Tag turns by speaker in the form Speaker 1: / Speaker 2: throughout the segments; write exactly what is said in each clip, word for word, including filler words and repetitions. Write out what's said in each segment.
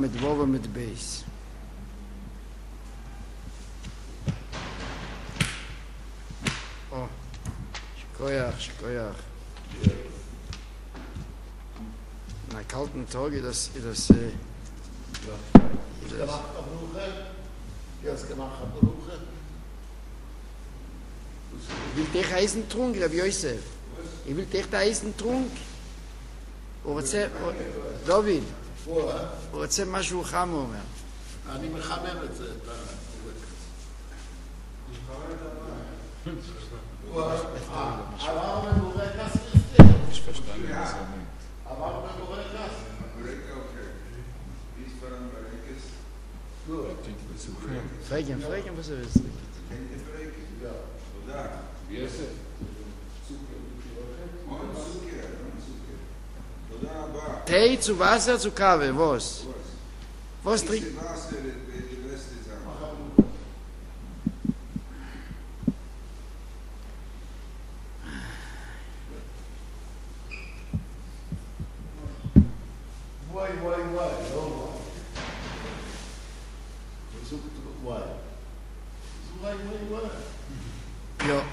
Speaker 1: mit Wov und mit Beis. Oh, Shkoyach, Shkoyach. Na kalten Tag ist das, ist das, äh,
Speaker 2: Ist gemacht auf Ruche? Ja, ist gemacht auf Ruche.
Speaker 1: Ich will dich Eisen trunk, Rabbi Yosef. Ich will dich Eisen trunk. הוא רוצה, דוד, הוא רוצה משהו חם, הוא אומר.
Speaker 2: אני מחמם את זה. עבר מבורקס כסתי. עבר מבורקס.
Speaker 1: פרגן, פרגן, was er ist.
Speaker 2: תודה. יוסף.
Speaker 1: Tee zu Wasser, zu Kaffee, was? Was trinkt?
Speaker 2: וואי, וואי, וואי, לא וואי. וואי, וואי, וואי.
Speaker 1: לא.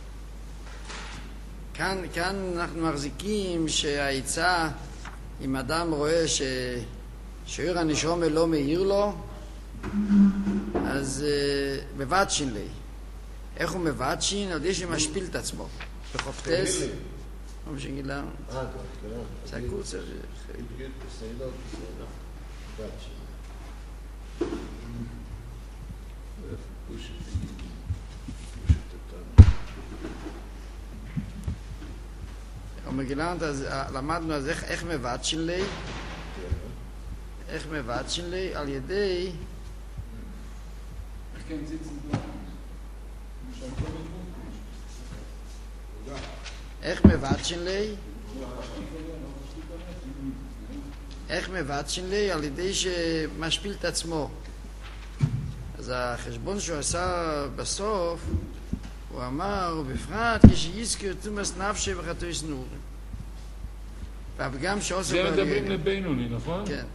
Speaker 1: כאן, כאן אנחנו מחזיקים שהעצה, אם אדם רואה ש... שאיר הנשום לא מאיר לו, אז uh, מבטשין לי. איך הוא מבטשין? על ידי שמשפיל את עצמו. בחופטס. לא משנה גילה.
Speaker 2: אה,
Speaker 1: זה הקורס.
Speaker 2: בסדר, בסדר. מבטשין.
Speaker 1: ומגילנת, אז למדנו אז איך, איך מבטשין לי, איך מבטשין לי, על ידי, איך מבטשין לי, איך מבטשין לי, על ידי שמשפיל את עצמו. אז החשבון שהוא עשה בסוף, הוא אמר, ובפרט כשיזכר תומאס נפשי וחטויס נורים. והפגם שעושה...
Speaker 3: זה מדברים לבינוני, נכון?
Speaker 1: כן.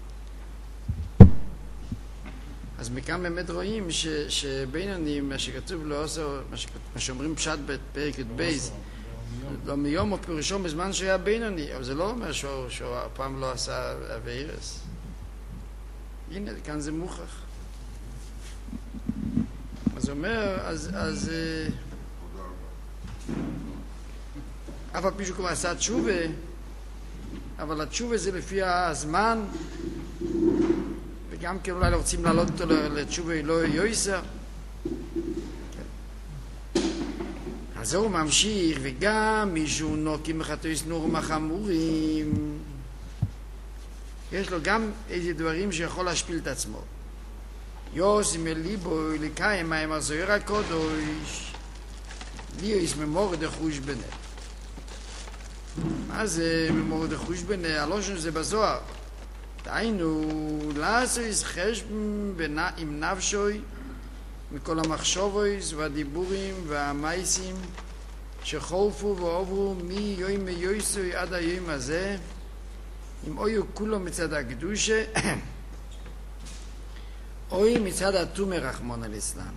Speaker 1: אז מכאן באמת רואים ש, שבינוני, מה שכתוב לא עושה, מה, שכתוב, מה שאומרים פשט בפרק את בייז, לא מיום או פירושו בזמן שהיה בינוני, אבל זה לא אומר שהוא, שהוא הפעם לא עשה אביירס. הנה, כאן זה מוכח. אז אומר, אז, אז, אף על פי שהוא כבר עשה תשובה, אבל התשובה זה לפי הזמן, וגם כן אולי רוצים לעלות אותו לתשובה לא יויסר. אז הוא ממשיך, וגם מישהו נוקים מחטויס נורים החמורים, יש לו גם איזה דברים שיכול להשפיל את עצמו. יוס עם ליבו לקיים מהם הזוהר הקודש ליוס ממורד החוש בנה. מה זה ממורד החוש בנה? הלושן זה בזוהר. דהיינו, לעשויס חשבון עם נפשוי מכל המחשבויס והדיבורים והמייסים שחולפו ועוברו מיום יויסוי עד היום הזה, אם אויו כולו מצד הקדושה אוי מצד התומר רחמון על אסלאם.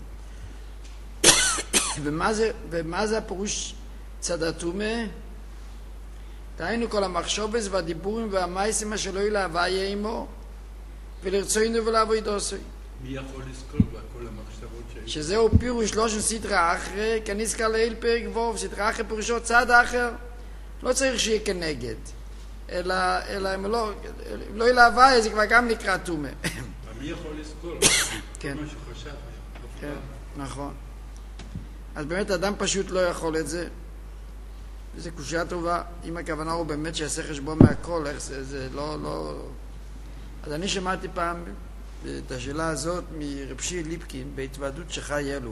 Speaker 1: ומה זה, ומה זה הפירוש צד התומר? דהיינו כל המחשובס והדיבורים והמייסים אשר לא להוויה עמו ולרצוינו ולעבוד עושוי.
Speaker 4: מי יכול לזכור בכל המחשבות שהיו?
Speaker 1: שזהו פירוש לא של סדרה אחרי, כנזכר לעיל פרק ווב, סדרה אחרי פירושו צד אחר, לא צריך שיהיה כנגד, אלא, אלא אם לא, אם לא להוויה זה כבר גם נקרא תומר.
Speaker 4: מי יכול לזכור?
Speaker 1: כן.
Speaker 4: מה שחשב.
Speaker 1: כן, נכון. אז באמת אדם פשוט לא יכול את זה. וזו קושיה טובה. אם הכוונה הוא באמת שיעשה חשבון מהכל, איך זה, זה לא, לא... אז אני שמעתי פעם את השאלה הזאת מרב שיר ליפקין בהתוועדות שחי אלול.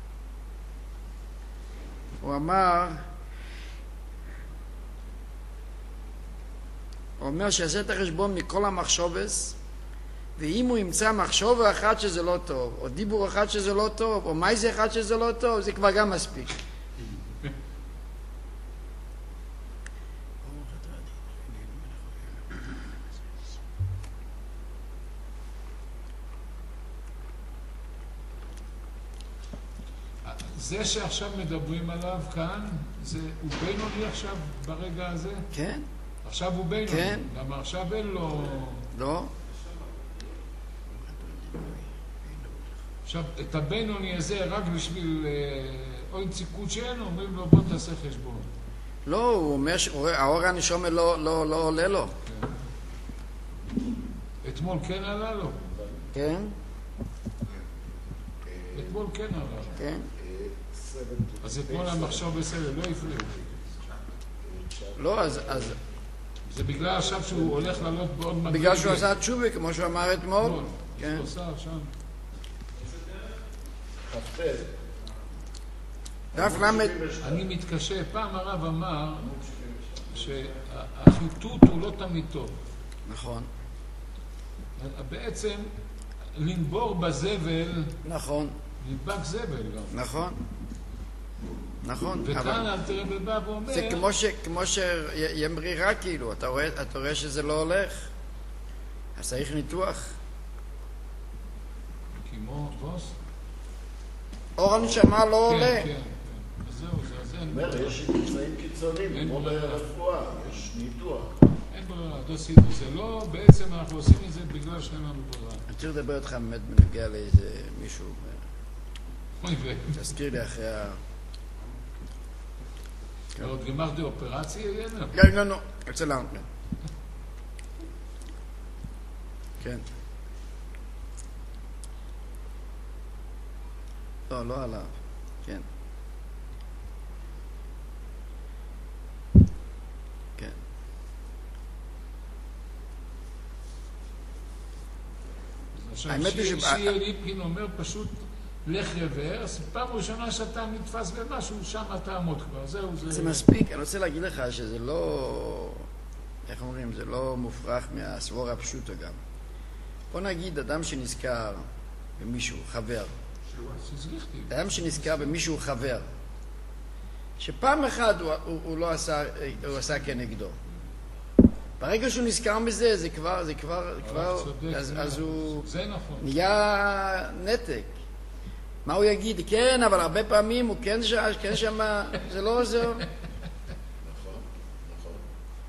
Speaker 1: הוא אמר, הוא אומר שיעשה את החשבון מכל המחשובס, ואם הוא ימצא מחשוב אחד שזה לא טוב, או דיבור אחד שזה לא טוב, או מייזה אחד שזה לא טוב, זה כבר גם מספיק.
Speaker 3: זה שעכשיו מדברים עליו כאן, זה, הוא בינוני עכשיו ברגע הזה?
Speaker 1: כן,
Speaker 3: עכשיו הוא בינוני.
Speaker 1: כן.
Speaker 3: למה עכשיו אין לו...
Speaker 1: לא.
Speaker 3: עכשיו, את הבינוני הזה, רק בשביל אוי ציקות שאין, אומרים לו, בוא תעשה חשבון.
Speaker 1: לא, הוא אומר שהאור הנשום לא, לא, לא עולה לו.
Speaker 3: כן. אתמול כן עלה לו.
Speaker 1: כן,
Speaker 3: אתמול כן עלה לו.
Speaker 1: כן.
Speaker 3: אז אתמול המחשב בסדר, לא הפריע.
Speaker 1: לא, אז, אז
Speaker 3: זה בגלל עכשיו שהוא הולך לעלות בעוד מדרגה.
Speaker 1: בגלל שהוא עשה תשובה, כמו שהוא אמר אתמול. כן.
Speaker 3: הוא עשה עכשיו.
Speaker 1: דף למד.
Speaker 3: אני מתקשה. פעם הרב אמר שהחיטוט הוא לא תמיד טוב.
Speaker 1: נכון.
Speaker 3: בעצם לנבור בזבל,
Speaker 1: נכון.
Speaker 3: נדבק זבל גם.
Speaker 1: נכון. נכון.
Speaker 3: וכאן אל תראה בבא ואומר...
Speaker 1: זה כמו ש... כמו שיהיה ברירה כאילו, אתה רואה, אתה רואה שזה לא הולך. אז צריך ניתוח.
Speaker 3: כמו בוס?
Speaker 1: אור הנשמה לא עולה.
Speaker 3: כן, כן. אז זהו, זה, אז אין...
Speaker 2: אומר, יש נמצאים קיצוניים,
Speaker 3: אין
Speaker 2: כמו
Speaker 3: ברירה.
Speaker 2: ברפואה, יש ניתוח.
Speaker 3: אין ברירה, לא עשינו. זה לא, בעצם אנחנו עושים את זה בגלל שאין לנו ברירה.
Speaker 1: אני צריך לדבר איתך באמת בנוגע לאיזה מישהו.
Speaker 3: אוי ו...
Speaker 1: תזכיר לי אחרי ה...
Speaker 3: עוד גמרתי אופרציה, יהיה?
Speaker 1: כן, לא, לא. רוצה לענות. כן. לא, לא עליו. כן. כן. האמת היא ש-
Speaker 3: שיר ליפקין אומר פשוט לך רוורס, פעם ראשונה שאתה נתפס במשהו, שם אתה עמוד כבר, זהו, זה...
Speaker 1: זה מספיק. אני רוצה להגיד לך שזה לא... איך אומרים? זה לא מופרך מהסבור הפשוטו גם. בוא נגיד אדם שנזכר במישהו, חבר. אדם שנזכר במישהו חבר, שפעם אחת הוא, הוא, הוא לא עשה, הוא עשה כנגדו. ברגע שהוא נזכר בזה, זה כבר, זה כבר, כבר, אז, אז הוא נהיה נתק. מה הוא יגיד? כן, אבל הרבה פעמים הוא כן שם, כן שם, זה לא עוזר.
Speaker 2: נכון, נכון.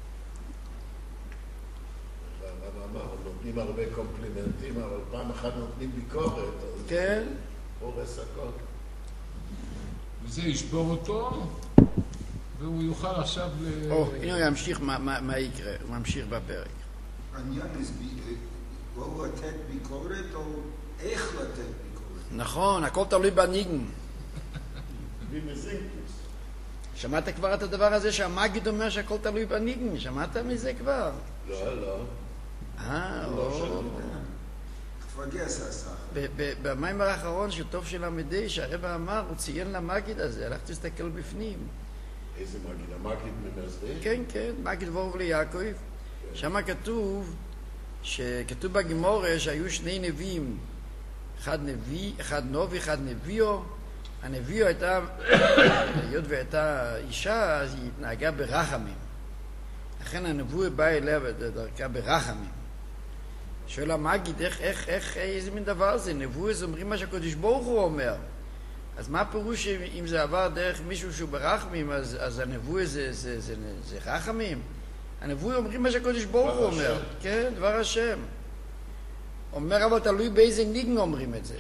Speaker 2: הרב אמר, נותנים הרבה קומפלימנטים, אבל פעם אחת נותנים ביקורת, אז
Speaker 1: כן.
Speaker 2: הורס הכל.
Speaker 3: וזה ישבור אותו, והוא יוכל עכשיו ל...
Speaker 1: או, הנה הוא ימשיך מה, מה, מה יקרה, הוא ממשיך בפרק.
Speaker 5: העניין הוא או לתת ביקורת או איך לתת ביקורת.
Speaker 1: נכון, הכל תלוי בניגן.
Speaker 2: ומזינקוס.
Speaker 1: שמעת כבר את הדבר הזה שהמגיד אומר שהכל תלוי בניגן? שמעת מזה כבר?
Speaker 2: לא, לא.
Speaker 1: אה,
Speaker 2: לא
Speaker 1: או...
Speaker 2: שאני
Speaker 5: תפגס הסך.
Speaker 1: ב- ב- במיימר האחרון של טוב של המדי, שהרבא אמר, הוא ציין למגיד הזה, הלך תסתכל בפנים.
Speaker 2: איזה מגיד? המגיד ממזווה?
Speaker 1: כן, כן, מגיד וורב ליעקב. שם כתוב, שכתוב בגמורה שהיו שני נביאים, אחד נביא, אחד נובי, אחד נביאו. הנביאו הייתה, היות והייתה אישה, אז היא התנהגה ברחמים. לכן הנבואה באה אליה בדרכה ברחמים. שואל המגיד, איך, איך, איך, איזה מין דבר זה? נבואה זה אומרים מה שהקדוש ברוך הוא אומר. אז מה הפירוש אם זה עבר דרך מישהו שהוא ברחמים, אז, אז הנבואה זה, זה, זה, זה, זה רחמים? הנבואה אומרים מה שהקדוש ברוך הוא אומר.
Speaker 2: השם.
Speaker 1: כן, דבר השם. אומר אבל תלוי באיזה ניגן אומרים את זה.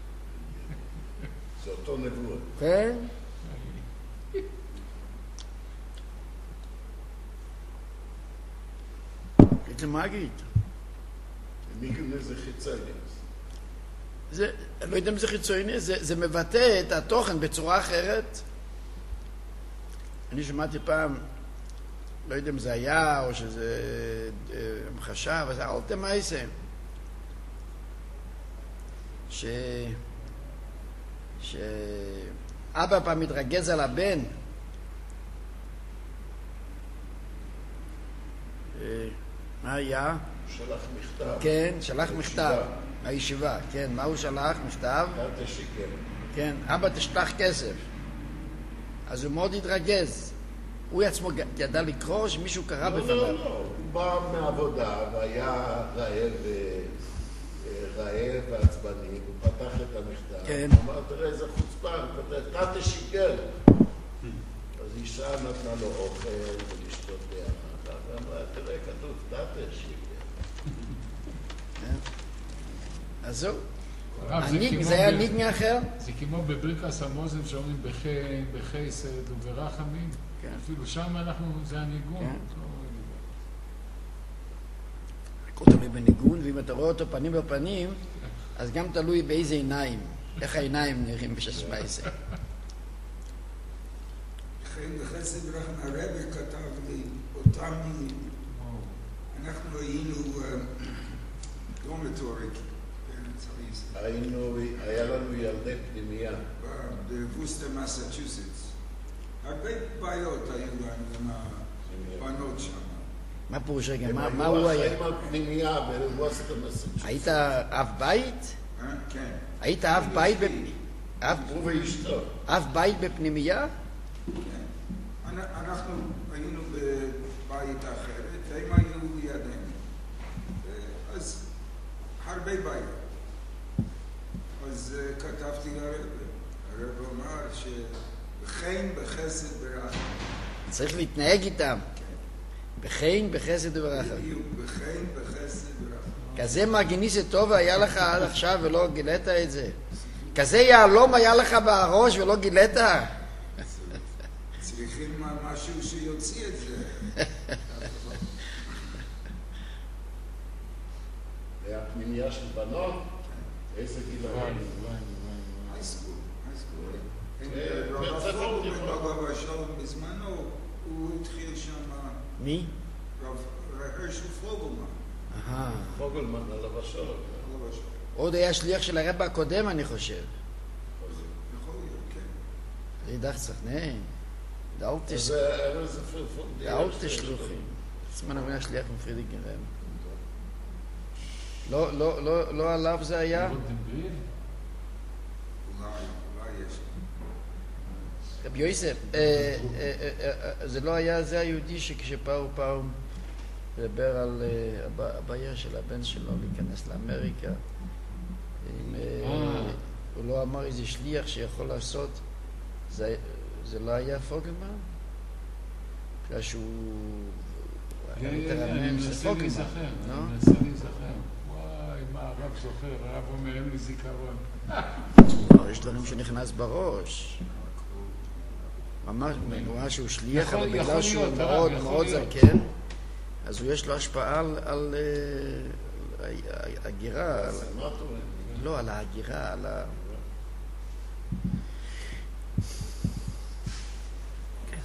Speaker 2: זה אותו נבואה.
Speaker 1: כן? זה מגיד.
Speaker 2: ניגן איזה חיצייניאס.
Speaker 1: זה, אני לא יודע אם זה חיצוני, זה, זה מבטא את התוכן בצורה אחרת. אני שמעתי פעם, לא יודע אם זה היה או שזה אה, חשב, אבל זה אלתם מייסה. ש... שאבא פעם מתרגז על הבן. אה, מה היה?
Speaker 2: הוא שלח מכתב.
Speaker 1: כן, שלח מכתב. הישיבה, כן, מה הוא שלח? מכתב?
Speaker 2: אל תשיקר.
Speaker 1: כן, אבא תשלח כסף. אז הוא מאוד התרגז. הוא עצמו ידע לקרוא או שמישהו קרא
Speaker 2: לא,
Speaker 1: בפניו?
Speaker 2: לא, לא. הוא בא מעבודה והיה רעב, ו- רעב ועצבני. הוא פתח את הנכדה.
Speaker 1: כן.
Speaker 2: הוא אמר, תראה איזה חוצפה, הוא כותב, תתה שיגר. אז אישה נתנה לו אוכל ולשתות ביחד. ואמרה, תראה, כתוב, תתה שיגר.
Speaker 1: אז זהו.
Speaker 3: הרב,
Speaker 1: הניג,
Speaker 3: כמו
Speaker 1: זה היה
Speaker 3: ב-
Speaker 1: ניגני אחר?
Speaker 3: זה כמו בברכס המוזן שאומרים בחי- בחסד וברחמים.
Speaker 1: כן.
Speaker 3: אפילו שם אנחנו, זה הניגון.
Speaker 1: כן.
Speaker 3: לא-
Speaker 1: הכל תלוי בניגון, ואם אתה רואה אותו פנים בפנים, אז גם תלוי באיזה עיניים, איך העיניים נראים בשש מייסה.
Speaker 5: לכן בחסד רחם הרבי כתב לי אותם מילים. אנחנו היינו דורמטורי באמצע ישראל,
Speaker 2: היינו, היה לנו ילדי פנימייה.
Speaker 5: בווסטר מסצ'וסטס. הרבה בעיות היו לנו עם הבנות שם.
Speaker 1: מה פירוש רגע,
Speaker 2: הם
Speaker 1: מה מה
Speaker 2: היו
Speaker 1: הוא היה?
Speaker 2: אחראים על פנימייה בווסטר מסצ'וסטס.
Speaker 1: היית אב בית?
Speaker 5: אה? כן.
Speaker 1: היית אב בית בפ- אב-
Speaker 2: הוא ואשתו.
Speaker 1: אב בית בפנימייה?
Speaker 5: כן. אנ- אנחנו היינו בבית אחרת, והם היו לידינו. אז הרבה בעיות. אז uh, כתבתי לרב. הרב אמר שבחן בחסד ברחם.
Speaker 1: צריך להתנהג איתם. בחן, בחסד וברחם.
Speaker 5: בדיוק, בחן בחסד ברחם.
Speaker 1: כזה מרגיניס טוב היה לך עד עכשיו ולא גילית את זה. כזה יהלום היה לך בראש ולא גילית?
Speaker 5: צריכים משהו שיוציא את זה.
Speaker 2: היה פנימייה של בנות, איזה גיל
Speaker 3: וואי,
Speaker 2: היה?
Speaker 3: וואי, וואי.
Speaker 5: הייסקול, הייסקול.
Speaker 2: כן,
Speaker 5: רב
Speaker 2: בית ספר
Speaker 5: פוגלמן
Speaker 2: תיכון.
Speaker 5: בבא שלום בזמנו, הוא התחיל שם,
Speaker 1: מי?
Speaker 5: רב הרשל פוגלמן.
Speaker 1: אהה.
Speaker 2: פוגלמן עליו השור.
Speaker 5: בבא שלום.
Speaker 1: עוד היה שליח של הרב הקודם, אני חושב.
Speaker 5: יכול להיות, כן.
Speaker 1: Ich dachte sich, nee, der alte,
Speaker 2: אז היה זה פרפון.
Speaker 1: der alte שלוחים. עצמן אומר שליח מפרידיק גרם. לא, לא, לא, לא עליו זה היה?
Speaker 3: רותם בריל?
Speaker 5: אולי, אולי יש.
Speaker 1: רבי יוסף, אה, אה, אה, אה, זה לא היה זה היהודי שכשפעם פעם לדבר על אה, הב- הבעיה של הבן שלו להיכנס לאמריקה. אם, אה,
Speaker 3: אה.
Speaker 1: הוא לא אמר איזה שליח שיכול לעשות, זה, זה לא היה פוגלמן? בגלל שהוא...
Speaker 3: כן,
Speaker 1: היה
Speaker 3: כן, אני
Speaker 1: מתרמם, זה
Speaker 3: מנסה
Speaker 1: פוגלמן,
Speaker 3: להיזכר,
Speaker 1: לא?
Speaker 3: אני מנסה להיזכר. וואי, מה הרב זוכר, הרב אומר, אין לי זיכרון.
Speaker 1: לא, יש דברים שנכנס בראש. ממש, הוא ראה שהוא שליח,
Speaker 3: יכול-
Speaker 1: אבל
Speaker 3: יכול
Speaker 1: בגלל שהוא
Speaker 3: להיות, הרב,
Speaker 1: מאוד
Speaker 3: יכול
Speaker 1: מאוד
Speaker 3: להיות.
Speaker 1: זקן, אז הוא יש לו השפעה על- על אה, ה- הגירה, על-
Speaker 2: סנטורים.
Speaker 1: לא, על ההגירה, על ה... כן.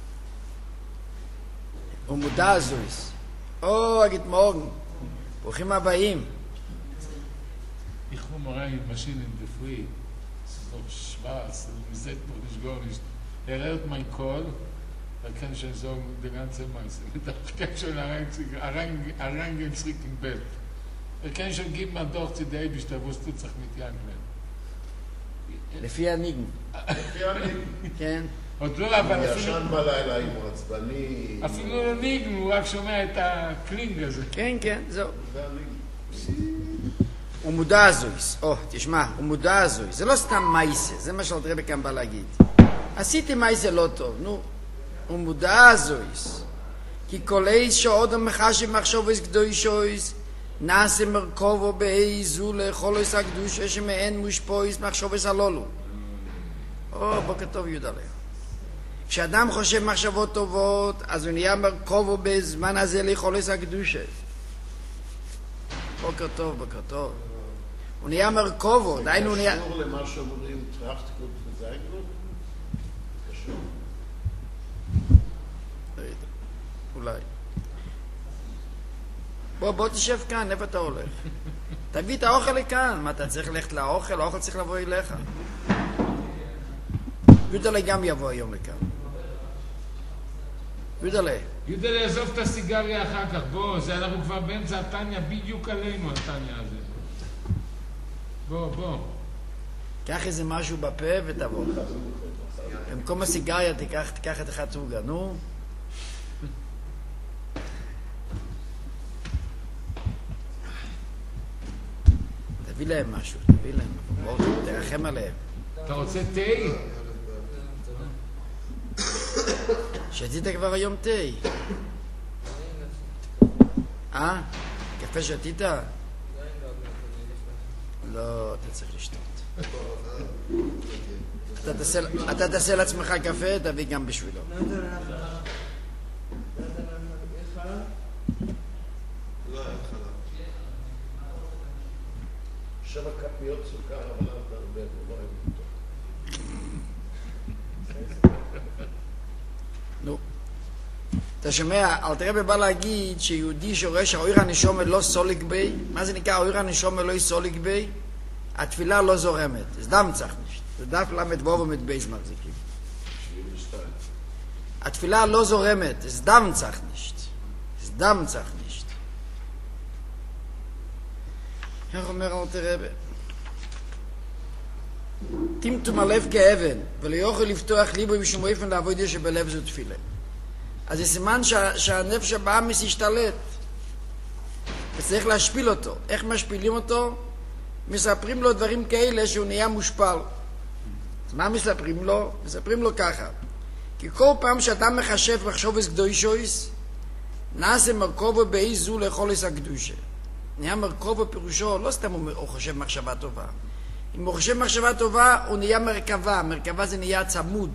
Speaker 1: הוא מודע זויס. או, אגיד מורגן, ברוכים הבאים.
Speaker 3: Ich komme rein in Maschinen in der Früh. Es ist noch schwarz, man sieht noch nicht gar nicht. Er hört mein Call, er kann schon sagen, die ganze Meise. Ich kann schon reingehen zurück im Bett. Er kann schon geben man doch zu der Ebisch, da wusste sich mit Janklen.
Speaker 1: לפי הניגן,
Speaker 2: לפי אני.
Speaker 1: כן?
Speaker 3: עוד לא,
Speaker 2: הוא
Speaker 3: אבל אפילו...
Speaker 2: ישן בלילה אם הוא עצבני.
Speaker 3: אפילו לא ניגן, הוא רק שומע את הקלינג הזה.
Speaker 1: כן, כן, זהו.
Speaker 2: זה אני.
Speaker 1: הוא מודע זויס. או, תשמע, הוא מודע זויס. זה לא סתם מייסה, זה מה שאלת רבי כאן בא להגיד. עשיתי מייסה לא טוב, נו. הוא מודע זויס. כי כל איס שעוד המחשב מחשוב איס קדושויס, נעשה מרכובו באיזו לכל איס הקדושה שמעין מושפויס מחשוב איס הלולו. או, בוקר טוב יהודה ליה. כשאדם חושב מחשבות טובות, אז הוא נהיה מרכובו בזמן הזה לכל איס הקדושה. בוקר טוב, בוקר טוב. הוא נהיה מרכובו, דיינו הוא נהיה...
Speaker 2: זה קשור למה שאומרים טראפטקוט וזיינגלוט? קשור.
Speaker 1: אולי. בוא, בוא תשב כאן, איפה אתה הולך? תביא את האוכל לכאן. מה, אתה צריך ללכת לאוכל? האוכל צריך לבוא אליך. יודלה גם יבוא היום לכאן. יודלה.
Speaker 3: יהודה לעזוב את הסיגריה אחר כך, בוא, זה אנחנו כבר באמצע הטניה, בדיוק עלינו הטניה הזה. בוא, בוא.
Speaker 1: קח איזה משהו בפה ותבוא. במקום הסיגריה תיקח, תיקח את החצוגה, נו. תביא להם משהו, תביא להם. בואו, תרחם עליהם.
Speaker 3: אתה רוצה תה?
Speaker 1: שתית כבר היום תה. אה? קפה שתית? לא, אתה צריך לשתות. אתה תעשה לעצמך קפה, תביא גם בשבילו.
Speaker 2: שבע כפיות סוכר, אבל לא הרבה, הוא לא אוהב אותו.
Speaker 1: נו. אתה שומע, אל תראה בא להגיד שיהודי שרואה שהאויר הנשום לא סוליק בי, מה זה נקרא האויר הנשום לא סוליק בי? התפילה לא זורמת, זה דם צריך נשת, זה דף למד בוב ומד בייז מחזיקים. התפילה לא זורמת, זה דם צריך נשת, זה דם צריך נשת. איך אומר אל תראה ב... טמטום הלב כאבן, ולא יוכל לפתוח ליבו בשום אופן לעבוד שבלב זו תפילה. אז זה סימן שה, שהנפש הבאמיס ישתלט. וצריך להשפיל אותו. איך משפילים אותו? מספרים לו דברים כאלה שהוא נהיה מושפל. אז מה מספרים לו? מספרים לו ככה. כי כל פעם שאתה מחשב מחשובס קדושויס, נעשה מרכובו באיזו לחולס הקדושה. נהיה מרכובו פירושו, לא סתם הוא חושב מחשבה טובה. אם הוא חושב מחשבה טובה, הוא נהיה מרכבה. מרכבה זה נהיה צמוד.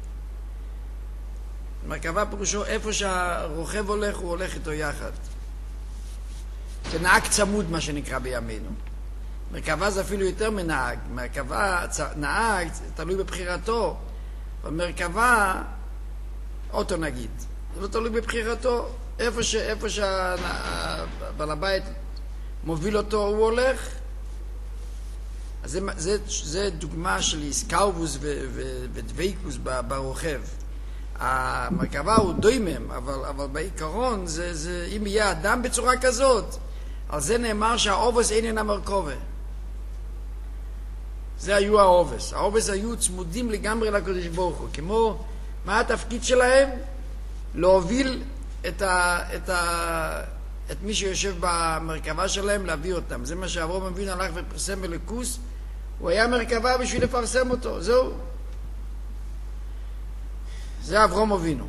Speaker 1: מרכבה פירושו, איפה שהרוכב הולך, הוא הולך איתו יחד. זה נהג צמוד, מה שנקרא בימינו. מרכבה זה אפילו יותר מנהג. מרכבה, נהג, תלוי בבחירתו. במרכבה, אוטו נגיד. זה לא תלוי בבחירתו. איפה ש, איפה שהבעל הבית מוביל אותו, הוא הולך. אז זה, זה, זה דוגמה של איסקאובוס ודוויקוס ברוכב. המרכבה הוא דוימם, אבל, אבל בעיקרון, זה, זה, אם יהיה אדם בצורה כזאת, על זה נאמר שהאובס אינן המרכובה. זה היו האובס. האובס היו צמודים לגמרי לקדוש ברוך הוא. כמו, מה התפקיד שלהם? להוביל את, ה, את, ה, את מי שיושב במרכבה שלהם, להביא אותם. זה מה שאברהם אבינו הלך ופרסם בליקוס. הוא היה מרכבה בשביל לפרסם אותו. זהו. זה אברהם אבינו.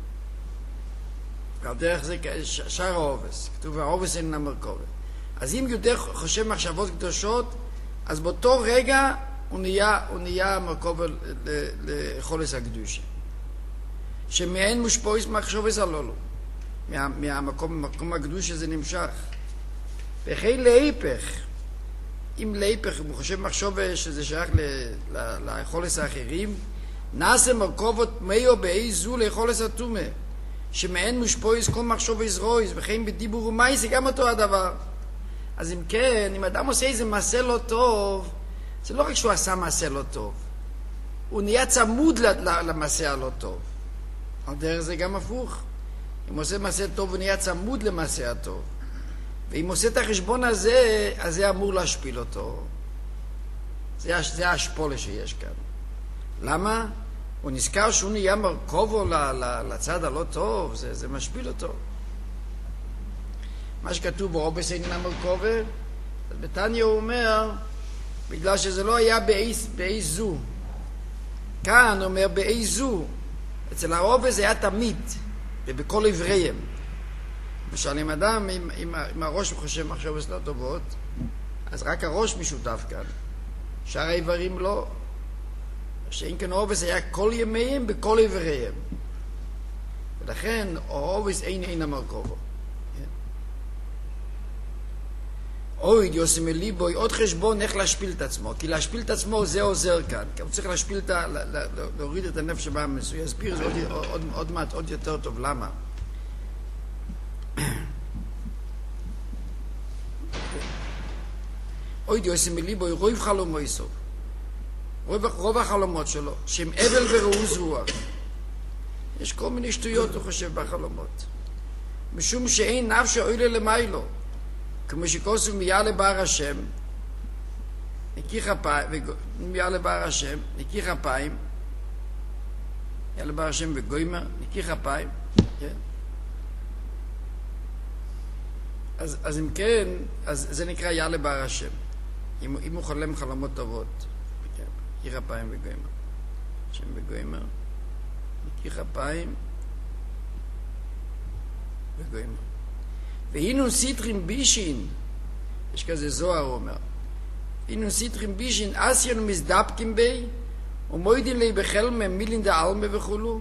Speaker 1: על דרך זה שער האובס. כתוב, האובס אין המרכובה. אז אם יהודי חושב מחשבות קדושות, אז באותו רגע הוא נהיה, הוא נהיה מרכובה לחולס הקדושה. שמעין מושפויס מחשובס הלולו. מה, מהמקום, מקום הקדושה זה נמשך. וכי להיפך. אם להיפך, הוא חושב מחשוב שזה שייך לחולס האחרים, נעשה מרכובות מאו באי זו לחולס התומה, שמעין מושפויס כל מחשוב יזרויס, וכן בדיבור ומאי זה גם אותו הדבר. אז אם כן, אם אדם עושה איזה מעשה לא טוב, זה לא רק שהוא עשה מעשה לא טוב, הוא נהיה צמוד למעשה הלא טוב. על דרך זה גם הפוך. אם עושה מעשה טוב, הוא נהיה צמוד למעשה הטוב. ואם עושה את החשבון הזה, אז זה אמור להשפיל אותו. זה, זה ההשפולה שיש כאן. למה? הוא נזכר שהוא נהיה מרכובו לצד הלא טוב, זה, זה משפיל אותו. מה שכתוב באובס אינן המרכובה, בתניא הוא אומר, בגלל שזה לא היה באי זו. כאן הוא אומר באי זו. אצל האובס זה היה תמיד, ובכל עבריהם. למשל, אם אדם, אם, אם, אם הראש חושב מחשבות לא טובות, אז רק הראש משותף כאן. שאר האיברים לא. שאין כאן אובס היה כל ימיהם בכל עבריהם. ולכן, אובס אין אין המרכובו. אוי, יוסם אליבוי, עוד חשבון איך להשפיל את עצמו. כי להשפיל את עצמו זה עוזר כאן. כי הוא צריך להשפיל את ה... להוריד את הנפש שבא מסוים. יסביר, זה עוד, עוד, עוד מעט, עוד יותר טוב. למה? אוי, יוסם אליבוי, רוב חלומו יסוף. רוב, רוב החלומות שלו, שהם אבל ורעוז רוח. יש כל מיני שטויות, הוא חושב, בחלומות. משום שאין נפש אוילה למיילו. כמו שכוסו מיאלה בר השם, נקי חפיים, מיאלה בר השם, נקי חפיים, מיאלה בר השם וגוימר, נקי חפיים, כן? אז, אז אם כן, אז זה נקרא יאלה בר השם. אם, אם הוא חולם חלומות טובות, יקיר אפיים וגוימר. שם וגוימר, יקיר אפיים וגוימר. והינו סיטרים בישין, יש כזה זוהר אומר, הינו סיטרים בישין, אסיינו מזדפקים בי, ומוידין לי בחלם מילין דה אלמה וכולו.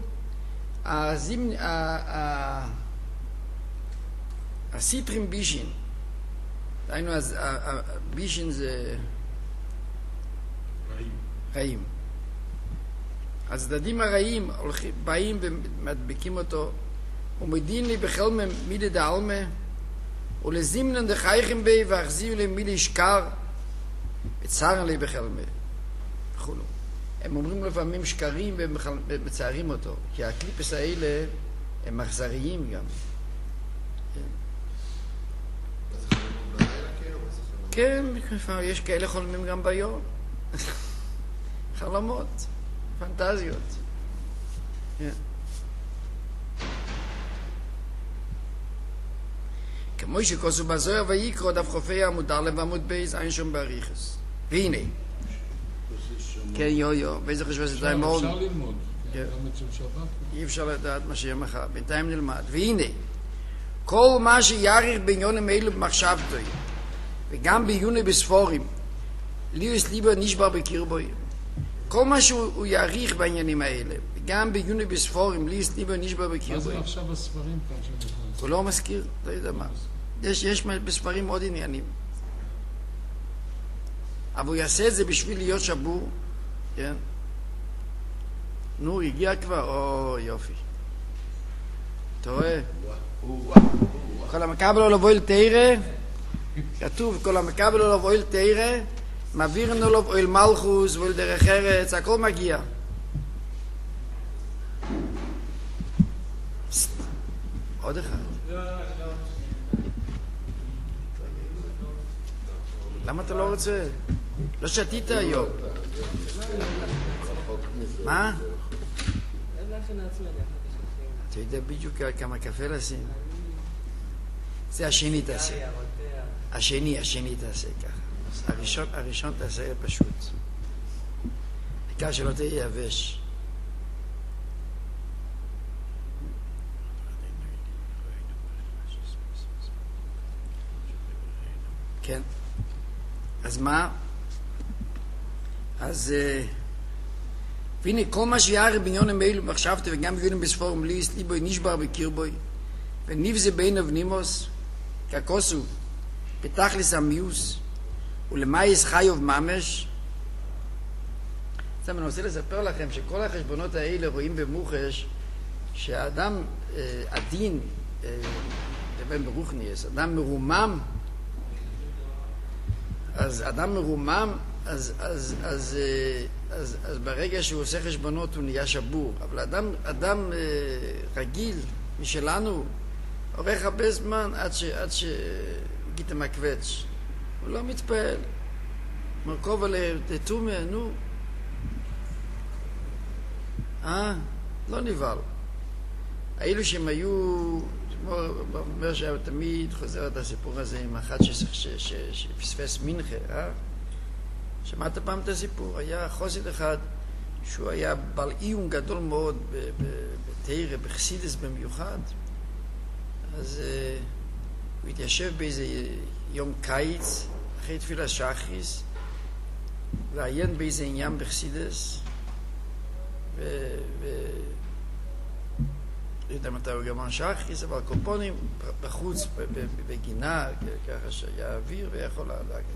Speaker 1: הסיטרים בישין, דהיינו, הבישין זה
Speaker 4: רעים.
Speaker 1: רעים. הצדדים הרעים באים ומדבקים אותו, ומוידין לי בחלם מילי דה אלמה, ולזימנן דחייכם בי, ואחזיו לי מילי שקר, וצערן לי בחלם וכולו. הם אומרים לפעמים שקרים ומצערים אותו, כי הקליפס האלה הם אכזריים גם. כן, יש כאלה חולמים גם ביום. חלומות, פנטזיות. כמו שכוסו בזוהר ויקרא דף חופי עמוד א' עמוד בייס אין שם באריכס. והנה. כן, יו יו, ואיזה חשבה שזה די מאוד.
Speaker 3: אפשר ללמוד. אי
Speaker 1: אפשר לדעת מה שיהיה מחר. בינתיים נלמד. והנה, כל מה שיעריך בעניונים אלו במחשבתו, וגם בעיוני בספורים, ליאוס ליבר נשבר בקרבוי. כל מה שהוא יעריך בעניינים האלה, וגם בעיוני בספורים, ליאוס ליבר נשבר בקרבוי.
Speaker 3: מה זה עכשיו בספרים כאן שנכנס?
Speaker 1: הוא לא מזכיר, לא יודע מה. יש, יש בספרים עוד עניינים. אבל הוא יעשה את זה בשביל להיות שבור, כן? נו, הגיע כבר, או יופי. אתה רואה? כל המקבל לו לבוא אל תירה, כתוב, כל המקבל לו לבוא אל תירה, מעבירנו לו אל מלכוס ואל דרך ארץ, הכל מגיע. עוד אחד. למה אתה לא רוצה? לא שתית היום. מה? אתה יודע בדיוק כמה קפה לשים? זה השני תעשה. השני, השני תעשה ככה. הראשון, הראשון תעשה פשוט. בעיקר שלא תהיה יבש. כן. אז מה? אז והנה כל מה שיער בניונים אלו מחשבתי וגם ביונים בספורם ליס ליבוי נשבר בקרבוי ונבזה בין אבנימוס ככוסו בתכלס המיוס ולמייס חיוב ממש. אני רוצה לספר לכם שכל החשבונות האלה רואים במוחש שהאדם עדין לבין ברוכניאס, אדם מרומם, אז אדם מרומם, אז, אז, אז, אז, אז ברגע שהוא עושה חשבונות הוא נהיה שבור. אבל אדם, אדם רגיל משלנו עורך הרבה זמן עד ש, עד שגיטה מקווץ. הוא לא מתפעל. מרכוב עליהם, תתומה, נו. אה? לא נבהל. האלו שהם היו, כמו אומר שתמיד חוזר את הסיפור הזה עם אחד שפספס מנחה, אה? שמעת פעם את הסיפור? היה חוסד אחד שהוא היה בעל עיון גדול מאוד בתירה, בחסידס במיוחד. אז הוא התיישב באיזה יום קיץ, אחרי תפילה שחריס, ועיין באיזה עניין בחסידס, ו... ו... לא יודע מתי הוא גמר שחריס, אבל קופונים בחוץ, בגינה, ככה שהיה אוויר ויכול להגיד.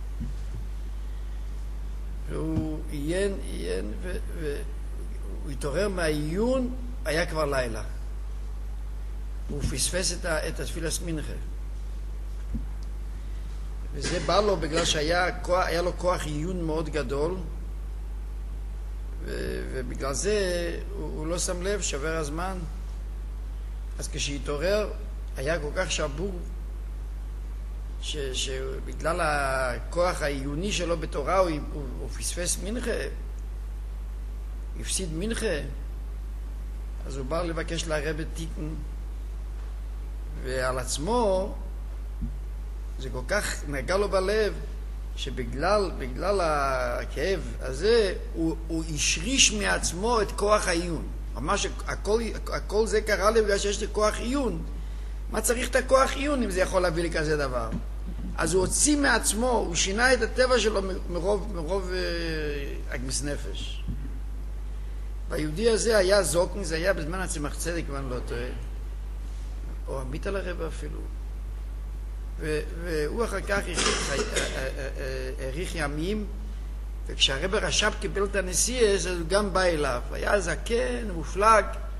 Speaker 1: והוא עיין, עיין, והוא התעורר מהעיון, היה כבר לילה. הוא פספס את, את התפילת מנחה. וזה בא לו בגלל שהיה כוח, היה לו כוח עיון מאוד גדול, ו, ובגלל זה הוא, הוא לא שם לב, שבר הזמן. אז כשהתעורר, היה כל כך שבור, ש, שבגלל הכוח העיוני שלו בתורה הוא, הוא, הוא פספס מנחה, הפסיד מנחה, אז הוא בא לבקש להרב את תיקון, ועל עצמו זה כל כך נגע לו בלב שבגלל בגלל הכאב הזה, הוא, הוא השריש מעצמו את כוח העיון. ממש הכל, הכל זה קרה לי בגלל שיש לי כוח עיון. מה צריך את הכוח עיון אם זה יכול להביא לי כזה דבר? אז הוא הוציא מעצמו, הוא שינה את הטבע שלו מרוב, מרוב אה, אגמס נפש. והיהודי הזה היה זוקן, זה היה בזמן הצמח צדק, ואני לא טועה, או עמית על הרבה אפילו. ו, והוא אחר כך העריך ימים, וכשהרבה רש"ב קיבל את הנשיאס, אז הוא גם בא אליו. היה זקן, מופלג,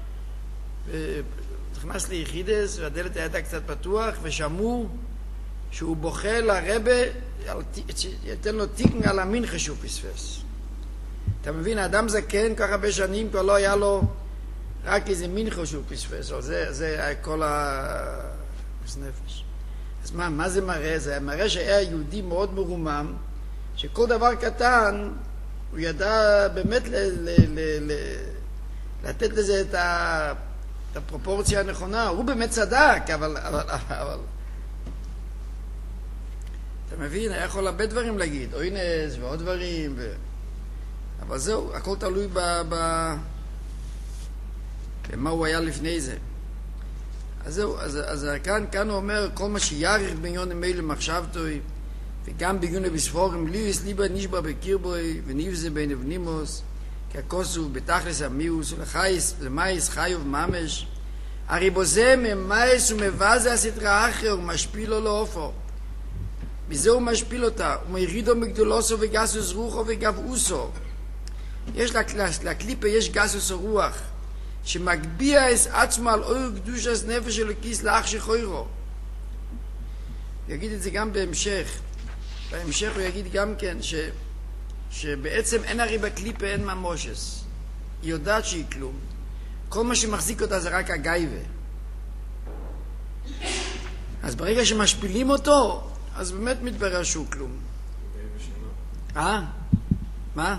Speaker 1: ונכנס ליחידס, והדלת הייתה קצת פתוח, ושמעו שהוא בוכה לרבה, ייתן לו תיקן על המנחה שהוא פספס. אתה מבין, האדם זקן, כך הרבה שנים, כבר לא היה לו רק איזה מנחה שהוא פספס, זה, זה היה כל הנפש. אז מה, מה זה מראה? זה מראה שהיה יהודי מאוד מרומם, שכל דבר קטן, הוא ידע באמת ל, ל, ל, ל, לתת לזה את, ה, את הפרופורציה הנכונה. הוא באמת צדק, אבל, אבל, אבל אתה מבין, היה יכול הרבה דברים להגיד, אוינס ועוד דברים, ו... אבל זהו, הכל תלוי ב, ב, במה הוא היה לפני זה. אז זהו, אז, אז כאן, כאן הוא אומר, כל מה שיעריך בעניון אלה מחשבתוי, וגם בגיוני בספורים, ליאס ליבה נשבע בקירבוי, ונבזה בין אבנימוס, כי הכוסו בתכלס המיוס, ולחייס, למייס חיוב ממש, הרי בוזה ממייס ומבזה הסתרה אחר, ומשפיל לו לאופו. בזה הוא משפיל אותה, ומרידו מגדולוסו וגסוס רוחו וגבעוסו. יש לקליפה, יש גסוס הרוח, שמגביע את עצמו על אור קדושת נפש של הכיס לאח שחוירו. יגיד את זה גם בהמשך. בהמשך הוא יגיד גם כן ש, שבעצם אין הרי בקליפה אין ממושס. היא יודעת שהיא כלום. כל מה שמחזיק אותה זה רק הגייבה. אז ברגע שמשפילים אותו, אז באמת מתברר שהוא כלום. אה? מה?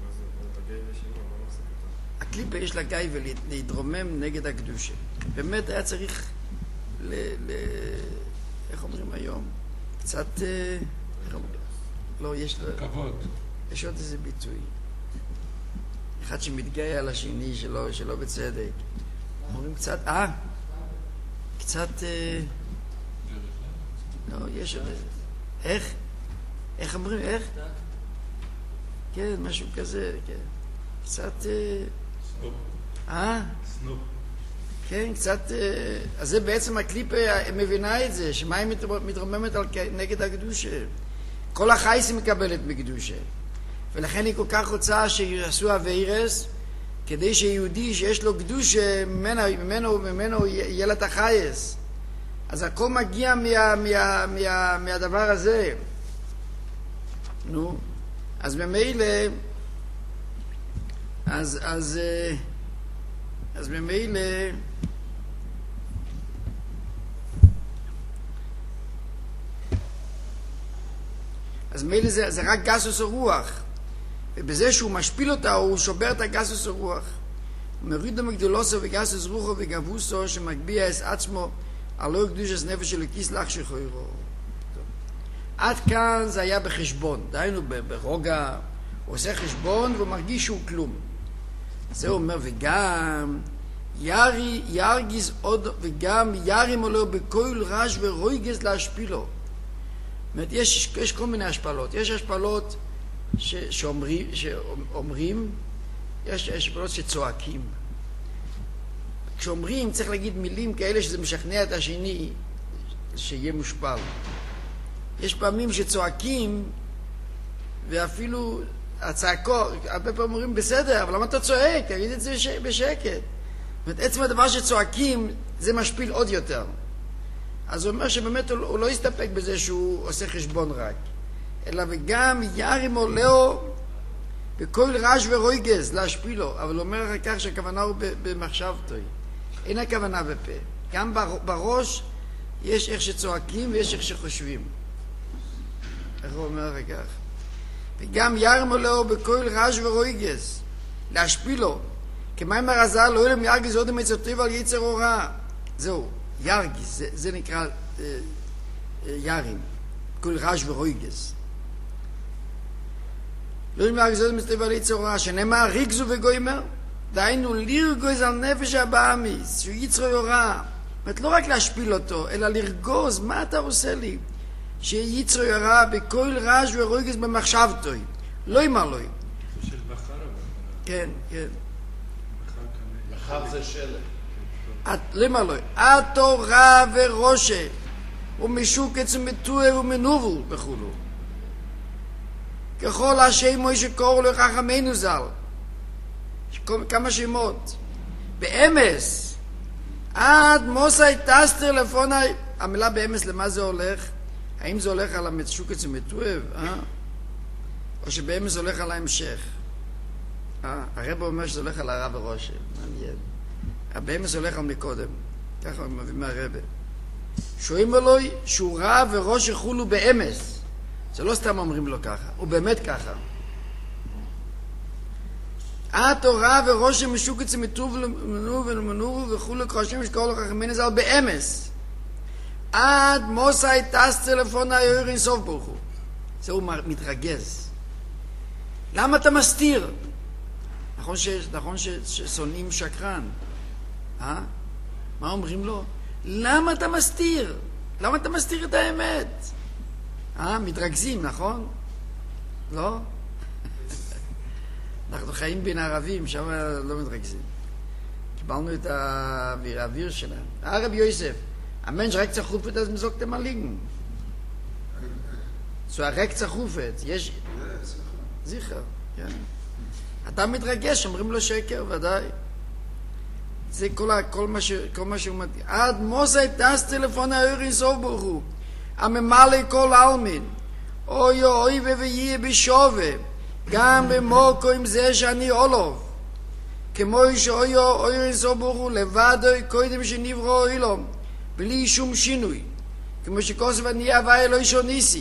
Speaker 1: הקליפה יש לה גייבה להתרומם נגד הקדושה. באמת היה צריך ל... ל... איך אומרים היום? קצת... איך אומרים? לא, יש...
Speaker 3: כבוד.
Speaker 1: יש עוד איזה ביטוי. אחד שמתגאה על השני שלא, שלא בצדק. אומרים קצת... אה? קצת... לא, יש עוד איזה... איך? איך אומרים? איך? כן, משהו כזה, כן. קצת...
Speaker 4: סנופ.
Speaker 1: אה?
Speaker 4: סנופ.
Speaker 1: כן, קצת... אז זה בעצם הקליפה מבינה את זה, שמה היא מתרוממת על, נגד הקדושה. כל החייס היא מקבלת מקדושה. ולכן היא כל כך רוצה שיעשו הווירס, כדי שיהודי שיש לו קדושה, ממנו, ממנו, ממנו יהיה לה את החייס. אז הכל מגיע מה, מה, מה, מהדבר הזה. נו, אז ממילא, אז, אז, אז ממילא, אז ממילא זה, זה רק גסוס הרוח. ובזה שהוא משפיל אותה, הוא שובר את הגסוס הרוח. הוא מוריד לו מגדולוסו וגסוס רוחו וגבוסו, שמגביע את עצמו על לא קדושת נפש של הכיס לאח שחוירו. עד כאן זה היה בחשבון, דהיינו ברוגע, הוא עושה חשבון והוא מרגיש שהוא כלום. זה אומר, וגם ירי, ירגיז עוד, וגם ירים עולו בכל רש ורויגז להשפילו. זאת אומרת, יש, יש כל מיני השפלות. יש השפלות ש, שאומרים, שאומרים, יש השפלות שצועקים. כשאומרים, צריך להגיד מילים כאלה שזה משכנע את השני שיהיה מושפל. יש פעמים שצועקים, ואפילו הצעקות, הרבה פעמים אומרים בסדר, אבל למה אתה צועק? תגיד את זה בשקט. זאת אומרת, עצם הדבר שצועקים, זה משפיל עוד יותר. אז הוא אומר שבאמת הוא, הוא לא יסתפק בזה שהוא עושה חשבון רק, אלא וגם ירים עולהו בכל רש ורויגז להשפילו. אבל הוא אומר אחר כך שהכוונה הוא במחשבתו. אין הכוונה בפה. גם בראש יש איך שצועקים ויש איך שחושבים. איך הוא אומר אחר כך? וגם ירם עולהו בכל רש ורויגז להשפילו. כמים הרזל לא ילם ירגיז עוד מצוטיב על יצר הוראה. זהו, ירגיז, זה, זה נקרא אה, אה, ירים. כל רש ורויגז. לא נאמר גזוז מסתבר ליצור רע, שנאמר ריגזו וגוימר, דהיינו לרגוז על נפש הבאמיס, שהוא יצרו יורה. זאת אומרת, לא רק להשפיל אותו, אלא לרגוז, מה אתה עושה לי? שיצרו יורה בכל רעש ורוגז במחשבתוי. לא אמר לו.
Speaker 4: של בחר אבל.
Speaker 1: כן, כן.
Speaker 2: מחר זה שלג.
Speaker 1: לא אמר לו. התורה וראשה, ומשוקץ ומטועה ומנובל וכולו. ככל השם מוישה קוראו לו חכמינו ז"ל. כמה שמות. באמס, עד מוסאי טסטר לפוני, המילה באמס למה זה הולך? האם זה הולך על המשוקץ ומטועה, אה? או שבאמס זה הולך על ההמשך? אה? הרב אומר שזה הולך על הרב וראשה, מעניין. באמס זה הולך על מקודם, ככה הוא מביא מהרב. שואלים אלוהי שהוא רב וראש יחולו באמס. זה לא סתם אומרים לו ככה, הוא באמת ככה. התורה וראש המשוקץ מטוב ומנור ומנור וכולו כרשים שכל החכמים ז"ל באמס. עד מוסאי טס טלפון היוער אין סוף ברוך הוא. זה הוא מתרגז. למה אתה מסתיר? נכון, ש... נכון ש... ששונאים שקרן. אה? מה אומרים לו? למה אתה מסתיר? למה אתה מסתיר את האמת? אה? מתרגזים, נכון? לא? אנחנו חיים בין ערבים, שם לא מתרגזים. קיבלנו את האוויר, האוויר שלהם. הרב יוסף, המנש רק צחופת אז מזוק תמליגן. זו הרק צחופת, יש... זכר, כן. אתה מתרגש, אומרים לו שקר, ודאי. זה כל, כל, מה, ש, כל מה שהוא מתאים. עד מוסי טס טלפון האורי סוף ברוך הוא. הממלא כל אלמין. אוי אוי ויהיה בשווה. גם במוקו עם זה שאני אולוב. כמו שאוי אוי סוף ברוך הוא לבד קודם שנברו אילום. בלי שום שינוי. כמו שכוסף אני אהבה אלוהי שוניסי.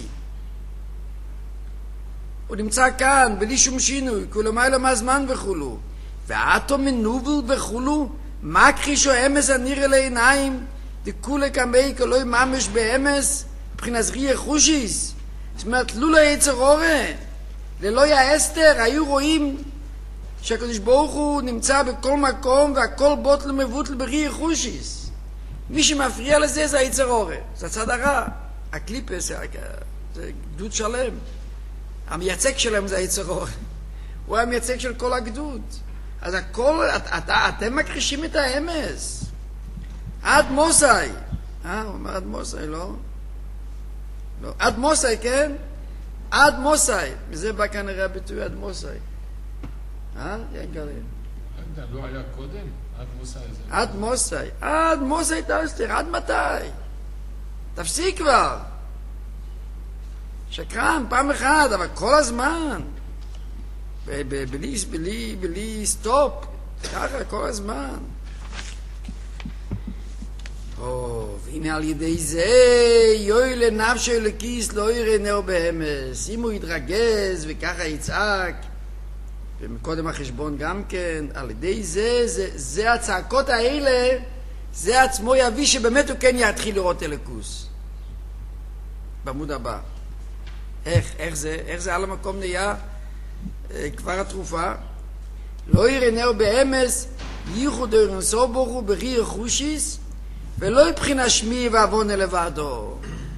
Speaker 1: הוא נמצא כאן בלי שום שינוי. כולמה אלו מהזמן וכולו. ואתו מנובל וכולו. מה כחישו אמס הנראה לעיניים, דכולה כמי כלוי ממש באמס, מבחינת ריח חושיס. זאת אומרת, לולא יצר אורה, ללא יאסתר, היו רואים שהקדוש ברוך הוא נמצא בכל מקום, והכל בוטל מבוטל בריח חושיס. מי שמפריע לזה זה היצר אורה, זה הצד הרע. הקליפס, זה גדוד שלם. המייצג שלהם זה היצר אורה. הוא המייצג של כל הגדוד. אז הכל, את, את, אתם מכחישים את האמס. עד מוסי. אה, הוא אומר עד מוסי, לא? לא. עד מוסי, כן? עד מוסי. מזה בא כנראה הביטוי עד מוסי. אה? ינגרים.
Speaker 3: לא היה קודם? עד מוסי.
Speaker 1: עד מוסי. עד מוסי תסתיר. עד מתי? תפסיק כבר. שקרן, פעם אחת, אבל כל הזמן. בלי, בלי, בלי סטופ, ככה כל הזמן. או, והנה על ידי זה, יוי לנפשו לכיס לא יראה נאו בהמס. אם הוא יתרגז וככה יצעק, ומקודם החשבון גם כן, על ידי זה, זה, זה הצעקות האלה, זה עצמו יביא שבאמת הוא כן יתחיל לראות אלוקוס. בעמוד הבא. איך, איך זה, איך זה על המקום נהיה? כבר התרופה לא ירנאו באמס ייחוד אירנסו בורו בריר חושיס ולא יבחינה שמי ועוונה לבדו.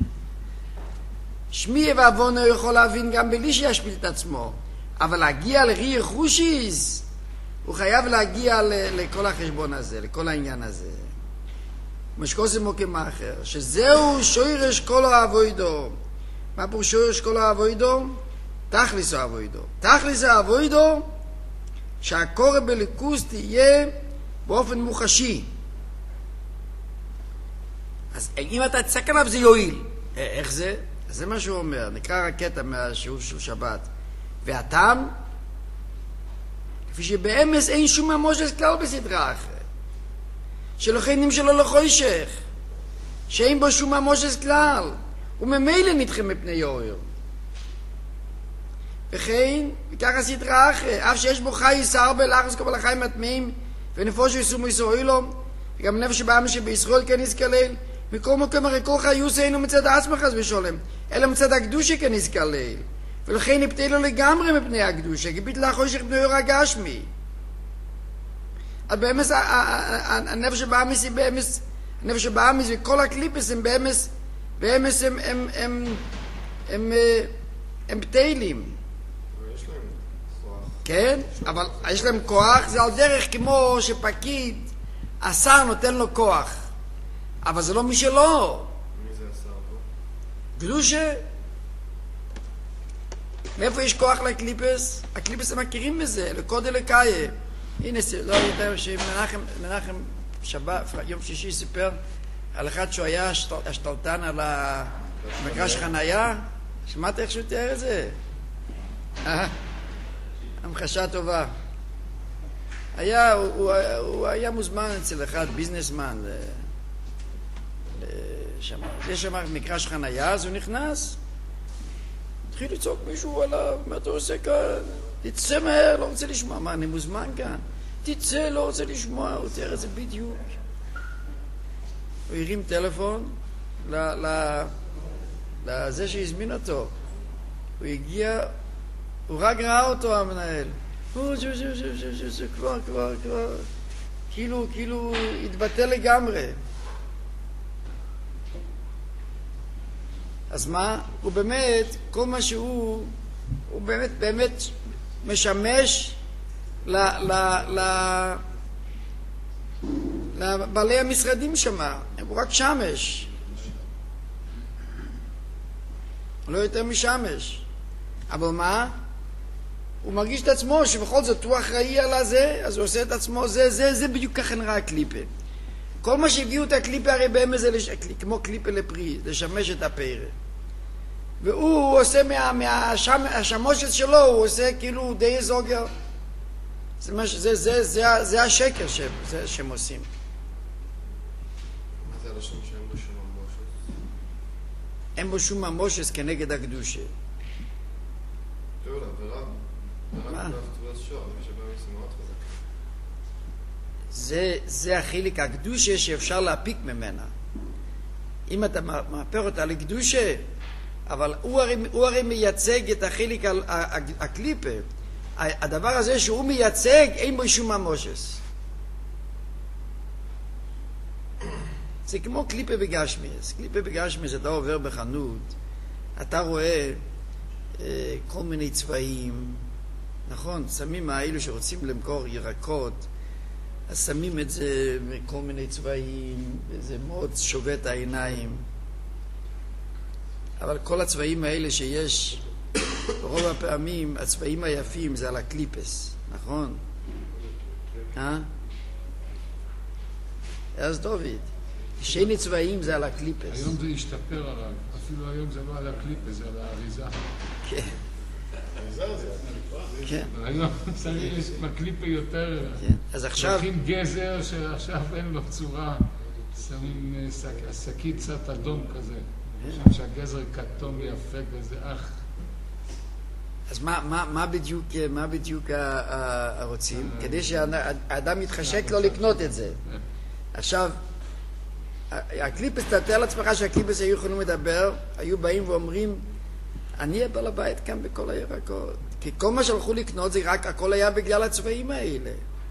Speaker 1: שמי ועוונה יכול להבין גם בלי שישפיל את עצמו, אבל להגיע לריר חושיס הוא חייב להגיע לכל החשבון הזה, לכל העניין הזה. משקוסם מוקים אחר שזהו שוירש כל האבוידו. מה פה שוירש כל האבוידו? תכליס האבוידו. תכליס האבוידו שהקורא בליכוס תהיה באופן מוחשי. אז אם אתה תצק עליו זה יועיל. איך זה? זה מה שהוא אומר. נקרא רקטה מהשיעור של שבת. והטעם, כפי שבאמס אין שום ממושס כלל בסדרה אחרת. שלוחיינים שלו לחוישך. שאין בו שום ממושס כלל. וממילא נדחם מפני יויר. וכן, וככה סדרה אחרי, אף שיש בו חי יסר בלחס כל החיים הטמאים, ונפושו יסומו ישראלו, וגם נפש שבעם שבישראל כן יזכלל, מכל מקום הרי כל חיוס אינו מצד עצמך אז בשולם, אלא מצד הקדושה כן יזכלל. ולכן נפתלו לגמרי מפני הקדושה, כי ביטלה חושך בני אור הגשמי. אז באמת הנפש שבאמס היא באמס, הנפש שבאמס וכל הקליפס הם באמס, באמס הם, הם, הם, הם, הם פתילים.
Speaker 6: יש להם כוח.
Speaker 1: כן, אבל יש להם כוח, זה על דרך כמו שפקיד, השר נותן לו כוח, אבל זה לא מי שלא.
Speaker 6: מי זה השר פה?
Speaker 1: קדושה. מאיפה יש כוח לקליפס? הקליפס הם מכירים בזה, לקוד אלקאיה. הנה, לא יותר שמנחם, מנחם שבת, יום שישי סיפר על אחד שהוא היה השתלטן על המגרש חנייה. שמעת איך שהוא תיאר את זה? המחשה טובה. היה, הוא, הוא, הוא היה מוזמן אצל אחד, ביזנסמן, יש שם מגרש חנייה, אז הוא נכנס, התחיל לצעוק מישהו עליו, מה אתה עושה כאן? תצא מהר, לא רוצה לשמוע. מה, אני מוזמן כאן? תצא, לא רוצה לשמוע. הוא תיאר את זה בדיוק. הוא הרים טלפון לזה שהזמין אותו. הוא הגיע, הוא רק ראה אותו, המנהל. הוא, זה, זה, זה, זה, זה, זה, כבר, כבר, כבר. כאילו, כאילו, התבטא לגמרי. אז מה? הוא באמת, כל מה שהוא, הוא באמת, באמת משמש ל, ל, ל, לבעלי המשרדים שמה. הוא רק שמש. לא יותר משמש. אבל מה? הוא מרגיש את עצמו שבכל זאת הוא אחראי על הזה, אז הוא עושה את עצמו, זה, זה, זה בדיוק ככה נראה הקליפה. כל מה שהביאו את הקליפה הרי באמת זה לש... כמו קליפה לפרי, לשמש את הפרא. והוא עושה מה, מהשמושת שלו, הוא עושה כאילו די זוגר. זה, מה, זה, זה, זה, זה השקר ש, זה, שהם עושים.
Speaker 6: מה זה הלשון שאין בו שום ממושס?
Speaker 1: אין בו שום ממושס כנגד הקדושה.
Speaker 6: תראו לה, ורב.
Speaker 1: מה?
Speaker 6: זה
Speaker 1: זה, זה החילק הקדושה שאפשר להפיק ממנה. אם אתה מאפר אותה לקדושה, אבל הוא הרי, הוא הרי מייצג את החילק הקליפה. הדבר הזה שהוא מייצג, אין בו שום ממושס. זה כמו קליפה בגשמיס. קליפה בגשמיס, אתה עובר בחנות, אתה רואה אה, כל מיני צבעים, נכון? שמים האלו שרוצים למכור ירקות, אז שמים את זה מכל מיני צבעים, וזה מאוד שובת העיניים. אבל כל הצבעים האלה שיש, ברוב הפעמים, הצבעים היפים זה על הקליפס, נכון? אה? אז דוד, שני צבעים זה על הקליפס.
Speaker 3: היום זה השתפר הרב, אפילו היום זה לא על הקליפס, זה על האריזה.
Speaker 1: כן.
Speaker 2: האריזה זה הקליפה.
Speaker 1: כן.
Speaker 3: היום צריך בקליפה יותר.
Speaker 1: כן. אז עכשיו...
Speaker 3: לוקחים גזר שעכשיו אין לו צורה, שמים שקית קצת אדום כזה. שם שהגזר כתום יפה כזה, אך.
Speaker 1: אז מה, מה, מה בדיוק, מה בדיוק הרוצים? כדי שהאדם יתחשק לו לקנות את זה. עכשיו, הקליפס, תתאר לעצמך שהקליפס היו יכולים לדבר, היו באים ואומרים, אני הבעל הבית כאן בכל הירקות. כי כל מה שהלכו לקנות זה רק, הכל היה בגלל הצבעים האלה.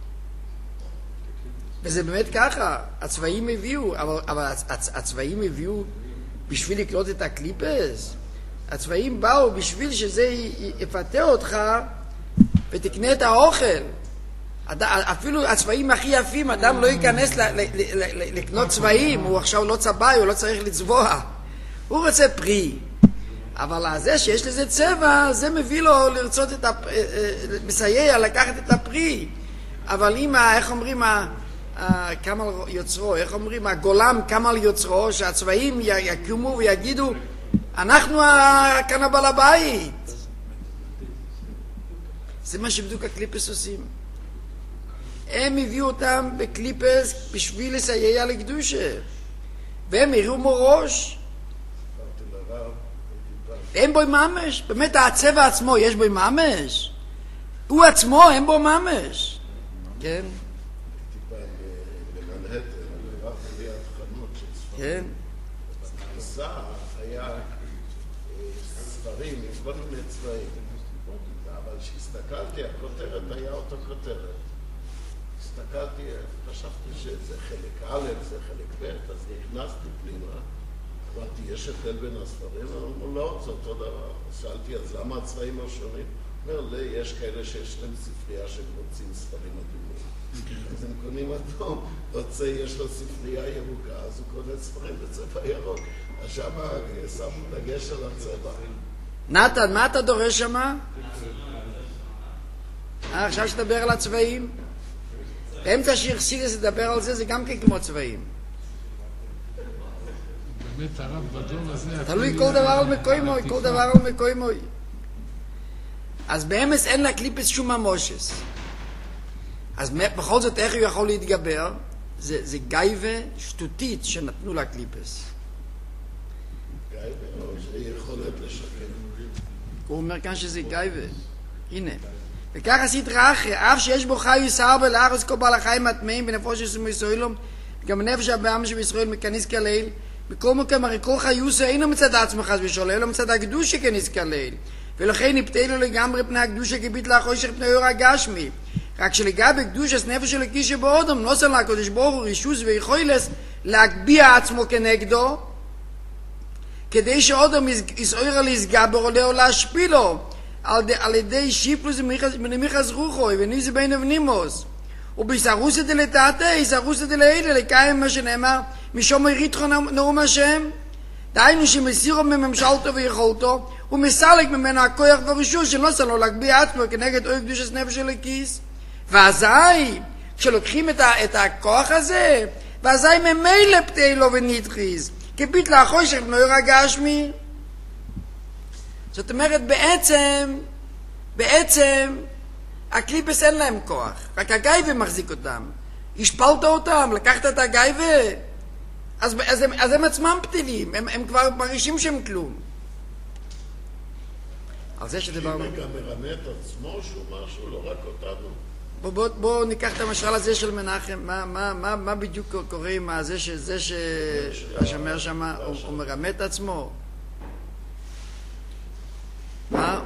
Speaker 1: וזה באמת ככה, הצבעים הביאו, אבל, אבל הצבעים הביאו בשביל לקנות את הקליפס. הצבעים באו בשביל שזה יפתה אותך ותקנה את האוכל. אפילו הצבעים הכי יפים, אדם לא ייכנס לקנות צבעים, הוא עכשיו לא צבעי, הוא לא צריך לצבוע. הוא רוצה פרי. אבל זה שיש לזה צבע, זה מביא לו לרצות את הפ... מסייע לקחת את הפרי. אבל אם, איך אומרים, קם על יוצרו, איך אומרים, הגולם קם על יוצרו, שהצבעים יקומו ויגידו, אנחנו כאן הבעל הבית. זה מה שבדיוק הקליפס עושים. הם הביאו אותם בקליפס בשביל לסייע לקדושה. והם הראו מראש. אין בו ממש. באמת הצבע עצמו יש בו ממש. הוא עצמו אין בו ממש. כן?
Speaker 2: טיפה במנהטן, עברתי ליד חנות של ספרים.
Speaker 1: כן.
Speaker 2: בכניסה היה ספרים עם כל מיני צבעים. אבל כשהסתכלתי, הכותרת היה אותו כותרת. הסתכלתי, חשבתי שזה חלק א', זה חלק ב', אז נכנסתי פנימה. אמרתי, יש הבדל בין הספרים? אמרו, לא, זה אותו דבר. שאלתי, אז למה הצבעים השונים? אומר, לי, יש כאלה שיש להם ספרייה שהם רוצים ספרים אדומים. אז הם קונים אדום, רוצה, יש לו ספרייה ירוקה, אז הוא קונה ספרים בצבע ירוק. אז שם שמו דגש על הצבע.
Speaker 1: נתן, מה אתה דורש שמה? אה, עכשיו שתדבר על הצבעים? באמצע שהחסידס לדבר על זה, זה גם כן כמו צבעים.
Speaker 3: באמת הרב בדור הזה...
Speaker 1: תלוי כל דבר על מקוימוי, כל דבר על מקוימוי. אז באמס אין לקליפס שום ממושס. אז בכל זאת איך הוא יכול להתגבר? זה, זה גייבה שטותית שנתנו לקליפס.
Speaker 2: גייבה, או זה יכולת לשקר.
Speaker 1: הוא אומר כאן שזה גייבה. הנה. וכך עשית רחי, אף שיש בו חי יסער בלארץ כל בעל החיים מטמאים בנפוש מישראל, גם נפש הבעם שבישראל מכניס כליל, בכל מקום הרי כל חיוסה אינו מצד עצמך ושול, אלא מצד הקדוש שכניס כליל. ולכן נפתה לו לגמרי פני הקדושה כביט לאחושר פני אור הגשמי. רק שלגבי קדושת נפש של הקיש שבאודם נוסן לקדוש ברוך הוא רישוס ויכולס להגביע עצמו כנגדו, כדי שאודם יסעור להסגבר עולה או להשפילו על ידי שיפלוס מנמיחס רוחוי וניזה בין אבנימוס. ובסערוסא דלתתא, סערוסא דלעילא, לקיים מה שנאמר, משום יריתך נאום השם. דהיינו שמסירו מממשלתו ויכולתו, הוא מסלק ממנו הכוח והרישוס שלא נוסן לו להגביע עצמו כנגד אור קדושת נפש של הקיס. ואזי, כשלוקחים את, ה, את הכוח הזה, ואזי ממילא פתה לו ונתחיז, כביט לאחושר בנו אור הגשמי. זאת אומרת, בעצם, בעצם, הקליפס אין להם כוח, רק הגייבה מחזיק אותם. השפלת אותם, לקחת את הגייבה, אז, אז, הם, אז הם עצמם פתילים, הם, הם כבר מרגישים שהם כלום. על זה שדיברנו.
Speaker 2: שימי גם מרמה את עצמו שהוא משהו, לא רק אותנו.
Speaker 1: בואו בוא, בוא ניקח את המשל הזה של מנחם, מה, מה, מה, מה בדיוק קורה עם זה שזה שהשמר שם, הוא, הוא מרמה את עצמו? מה?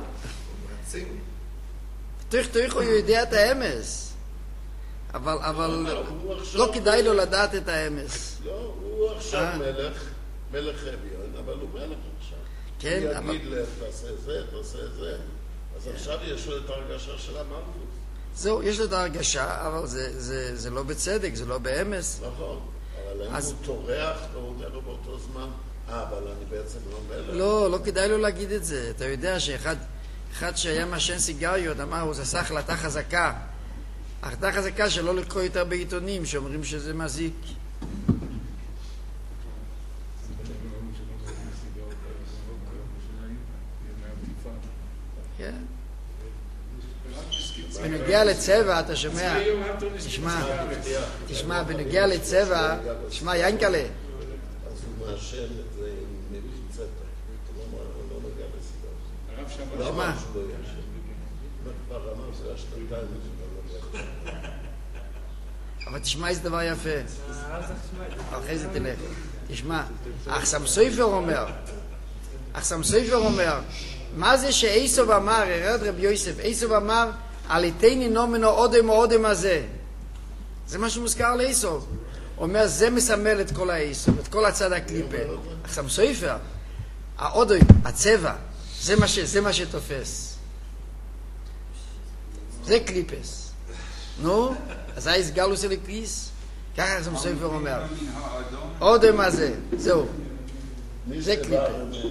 Speaker 1: תוך תוך הוא יודע את האמס, אבל, אבל לא כדאי לו לדעת את האמס.
Speaker 2: לא, הוא עכשיו מלך, מלך אביון, אבל הוא מלך עכשיו.
Speaker 1: כן,
Speaker 2: הוא
Speaker 1: אבל...
Speaker 2: יגיד לה, תעשה זה, תעשה זה. אז עכשיו יש לו את ההרגשה של המלכות.
Speaker 1: זהו, יש לו את ההרגשה, אבל זה, זה, זה לא בצדק, זה לא באמס.
Speaker 2: נכון, אבל אם
Speaker 1: אז...
Speaker 2: הוא טורח, והוא אומר לו באותו זמן, אה, אבל אני בעצם לא מלך.
Speaker 1: לא, לא כדאי לו להגיד את זה. אתה יודע שאחד אחד שהיה מעשן סיגריות, אמר, הוא עשה החלטה חזקה. החלטה חזקה שלא לקרוא יותר בעיתונים, שאומרים שזה מזיק. כן. בנגיע לצבע, אתה שומע? תשמע, תשמע, בנגיע לצבע, תשמע, ינקלה.
Speaker 2: אז הוא מאשן את זה עם מריח צבע. הוא לא נוגע בסיגריות.
Speaker 1: תשמע.
Speaker 2: כבר אמר שזה השנתיים.
Speaker 1: אבל תשמע איזה דבר יפה. אחרי זה תלך. תשמע, אחסם סופר אומר, אחסם סופר אומר, מה זה שאיסוב אמר, הרד רבי יוסף, איסוב אמר, על איתני נומנו אודם או אודם הזה. זה מה שמוזכר לאיסוב. הוא אומר, זה מסמל את כל האיסוב, את כל הצד הקליפה. אחסם סופר, האודם, הצבע, זה מה, ש, זה מה שתופס. זה קליפס. נו, אז היה גלוס אליקריס, ככה אחסם סופר אומר. אודם הזה, זהו. זה קליפה.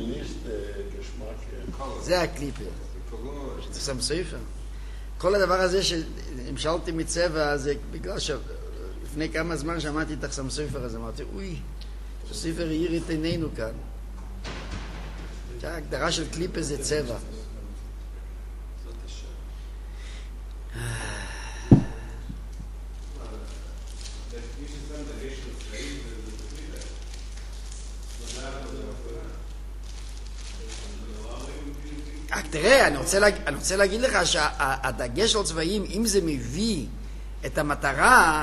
Speaker 1: זה הקליפה. אחסם סופר. כל הדבר הזה שהמשלתי מצבע, זה בגלל שלפני כמה זמן שמעתי את אחסם סופר, אז אמרתי, אוי, סופר העיר את עינינו כאן. ההגדרה של קליפה זה צבע. תראה, אני רוצה, להג... אני רוצה להגיד לך שהדגש על צבעים, אם זה מביא את המטרה,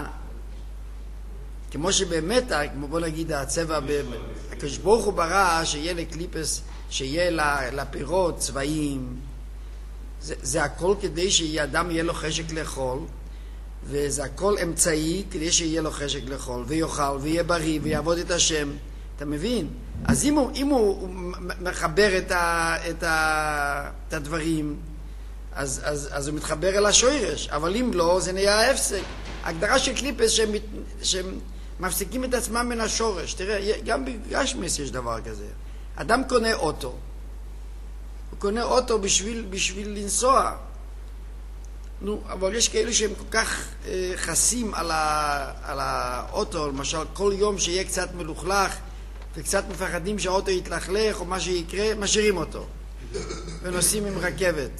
Speaker 1: כמו שבאמת, כמו בוא נגיד, הצבע, הקדוש ברוך הוא ברא שיהיה לקליפס שיהיה לפירות צבעים, זה, זה הכל כדי שאדם יהיה לו חשק לאכול, וזה הכל אמצעי כדי שיהיה לו חשק לאכול, ויאכל, ויהיה בריא, ויעבוד את השם. אתה מבין? אז אם הוא, אם הוא מחבר את, ה, את, ה, את הדברים, אז, אז, אז הוא מתחבר אל השורש, אבל אם לא, זה נהיה הפסק. ההגדרה של קליפס שהם, שהם מפסיקים את עצמם מן השורש. תראה, גם בגשמיס יש דבר כזה. אדם קונה אוטו. הוא קונה אוטו בשביל, בשביל לנסוע. נו, אבל יש כאלה שהם כל כך אה, חסים על, ה, על האוטו, למשל, כל יום שיהיה קצת מלוכלך, וקצת מפחדים שהאוטו יתלכלך או מה שיקרה, משאירים אותו. ונוסעים עם רכבת.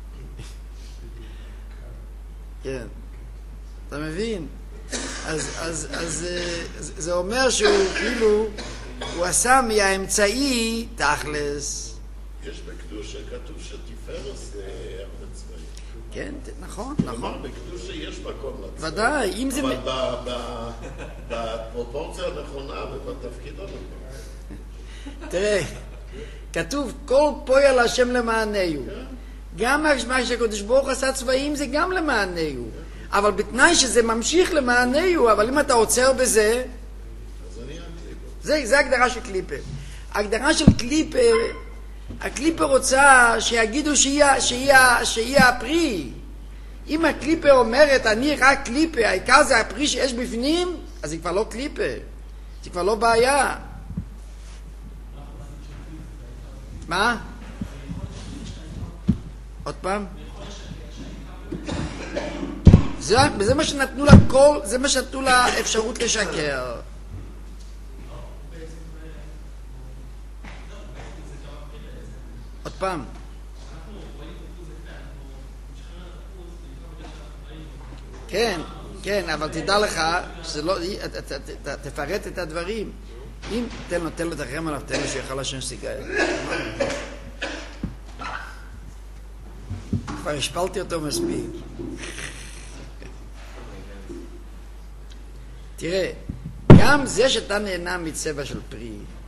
Speaker 1: כן. אתה מבין? אז, אז, אז, אז זה אומר שהוא כאילו, הוא עשה מהאמצעי תכלס.
Speaker 2: יש בקדושה כתוב שתפארת זה הרבה צבעים.
Speaker 1: כן, נכון,
Speaker 2: כלומר,
Speaker 1: נכון.
Speaker 2: בקדושה יש מקום לצבעים.
Speaker 1: ודאי, אם זה...
Speaker 2: אבל ב- ב- בפרופורציה הנכונה ובתפקיד הנכון.
Speaker 1: תראה, כתוב, כל פועל השם למענהו. גם מה שהקדוש ברוך עשה צבעים זה גם למענהו. אבל בתנאי שזה ממשיך למענהו, אבל אם אתה עוצר בזה,
Speaker 2: אז אני הקליפר.
Speaker 1: זה, זה הגדרה של קליפר. ההגדרה של קליפר, הקליפר רוצה שיגידו שהיא, שהיא, שהיא הפרי. אם הקליפר אומרת, אני רק קליפר, העיקר זה הפרי שיש בפנים, אז זה כבר לא קליפר. זה כבר לא בעיה. מה? עוד פעם? זה, זה מה שנתנו לה כל, זה מה שנתנו לה אפשרות לשקר. עוד פעם. כן, כן, אבל תדע לך שזה לא, תפרט את הדברים. אם תן לו, תן לו תחרם עליו, תן לו שיכל לשם סיגאל. כבר השפלתי אותו מספיק. תראה, גם זה שאתה נהנה מצבע של פרי,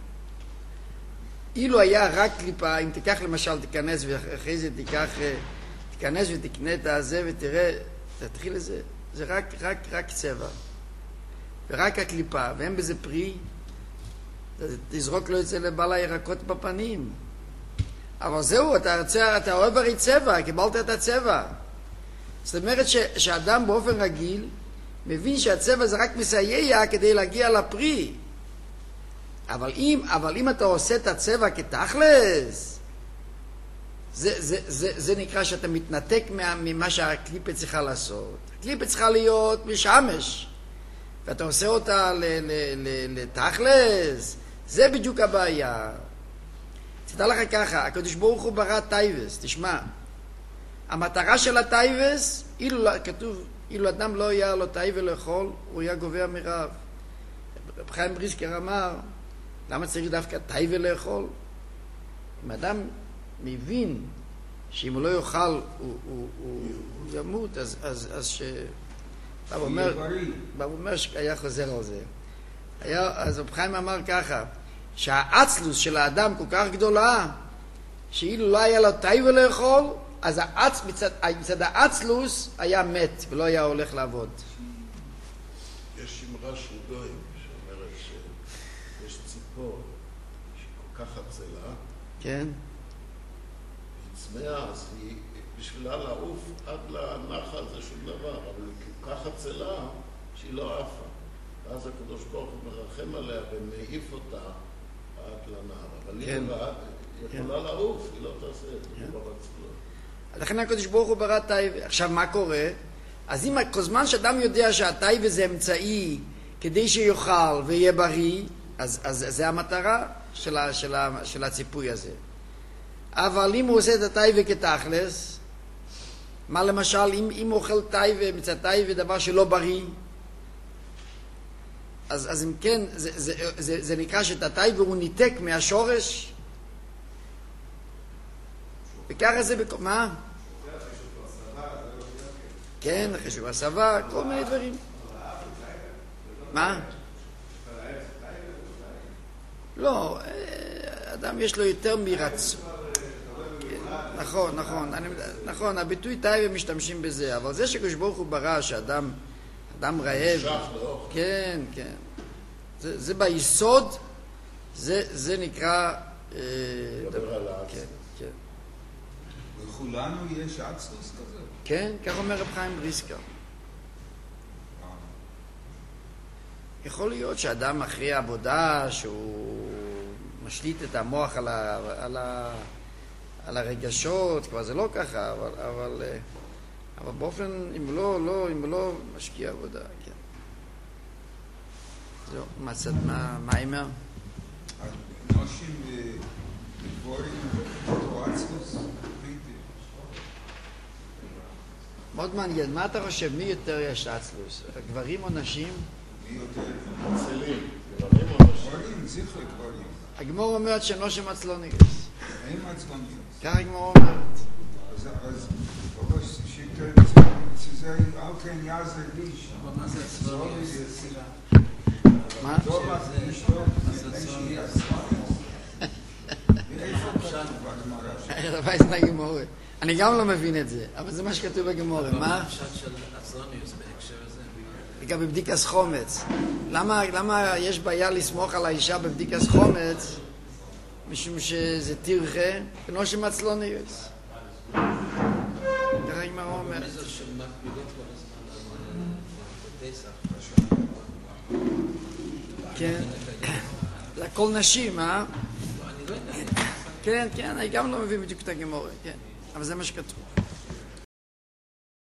Speaker 1: אילו היה רק קליפה, אם תיקח למשל, תיכנס ואחרי זה תיקח, תיכנס ותקנה את הזה ותראה, תתחיל לזה, זה רק, רק, רק צבע. ורק הקליפה, ואין בזה פרי, תזרוק לו את זה לבעל הירקות בפנים. אבל זהו, אתה, רוצה, אתה אוהב הרי צבע, קיבלת את הצבע. זאת אומרת ש, שאדם באופן רגיל מבין שהצבע זה רק מסייע כדי להגיע לפרי. אבל אם, אבל אם אתה עושה את הצבע כתכלס, זה, זה, זה, זה נקרא שאתה מתנתק ממה שהקליפה צריכה לעשות. הקליפה צריכה להיות משמש, ואתה עושה אותה לתכלס, זה בדיוק הבעיה. תדע לך ככה, הקדוש ברוך הוא ברא טייבס, תשמע, המטרה של הטייבס, אילו, כתוב, אילו אדם לא היה לו טייבה לאכול, הוא היה גובע מרעב. רב חיים בריסקר אמר, למה צריך דווקא טייבה לאכול? אם אדם מבין שאם הוא לא יאכל, הוא, הוא, הוא, הוא ימות, אז, אז, אז ש... הוא אומר, הוא אומר שהיה חוזר על זה. היה, אז רב חיים אמר ככה, שהאצלוס של האדם כל כך גדולה, שאילו לא היה לו טייבה לאכול, אז האצ... מצד, מצד האצלוס היה מת ולא היה הולך לעבוד.
Speaker 2: יש אמרה של גויים שאומרת שיש ציפור שהיא כל כך עצלה,
Speaker 1: כן.
Speaker 2: היא צמאה, אז היא, בשבילה לעוף עד לנחל זה שום דבר, אבל היא כל כך עצלה שהיא לא עפה. ואז הקדוש ברוך הוא מרחם עליה ומעיף אותה עד לנהר. אבל כן. היא יכולה כן. לעוף, היא לא תעשה את זה, כן. כבר עצלה.
Speaker 1: לכן הקדוש ברוך הוא ברא טייבה. עכשיו מה קורה? אז אם כל זמן שאדם יודע שהטייבה זה אמצעי כדי שיוכל ויהיה בריא, אז, אז זה המטרה של, ה, של, ה, של הציפוי הזה. אבל אם הוא עושה את הטייבה כתכלס, מה למשל, אם, אם הוא אוכל טייבה, מצד טייבה דבר שלא בריא, אז, אז אם כן, זה, זה, זה, זה נקרא שאת הטייבה הוא ניתק מהשורש, וככה זה בכל... מה? כן, חישוב הסבה, כל מיני דברים. מה? לא, אדם יש לו יותר מרצון. נכון, נכון, אני, נכון, הביטוי טייב הם משתמשים בזה, אבל זה שקדוש ברוך הוא ברא שאדם אדם רעב, כן, כן, זה, זה ביסוד, זה, זה נקרא, אה,
Speaker 2: דבר על האצלוס.
Speaker 1: כן, כן.
Speaker 5: לכולנו יש אצלוס כזה?
Speaker 1: כן, כך אומר רב חיים בריסקר. יכול להיות שאדם אחרי עבודה שהוא משליט את המוח על, ה, על, ה, על הרגשות, כבר זה לא ככה, אבל, אבל, אבל באופן, אם הוא לא, לא, אם הוא לא משקיע עבודה, כן. זהו, מצאת, מה, מה אימר?
Speaker 5: נושים וגבורים אצלוס?
Speaker 1: מאוד מעניין, מה אתה חושב, מי יותר יש אצלוס? גברים או נשים?
Speaker 5: מי יותר?
Speaker 2: אצלים, גברים או נשים?
Speaker 5: גברים, זכר גברים.
Speaker 1: הגמור אומרת שנושם עצלוניוס.
Speaker 5: אין עצלוניוס.
Speaker 1: כך הגמור אומרת.
Speaker 5: אז, אז, אבל שיותר, שזה, אוקיי, יעזר ליש.
Speaker 7: מה זה עצלוניוס?
Speaker 1: מה?
Speaker 5: טוב, איש טוב, אין שיהיה עצלוניוס. ואיפה כתוב בגמרא?
Speaker 1: רבי זנאי גמורה. אני גם לא מבין את זה, אבל זה מה שכתוב בגמורה. מה?
Speaker 7: הפשט של עצלוניוס בהקשר הזה?
Speaker 1: גם בבדיקס חומץ. למה, למה יש בעיה לסמוך על האישה בבדיקס חומץ? משום שזה תרחה, ונושם עצלוניוס. ככה הגמרא אומרת.
Speaker 7: מי זה שמקבילות כל הזמן על פסח?
Speaker 1: כן. לכל נשים, אה?
Speaker 7: אני לא יודע.
Speaker 1: כן, כן, אני גם לא מבין בדיוק את הגמורה, כן. אבל זה מה שכתוב.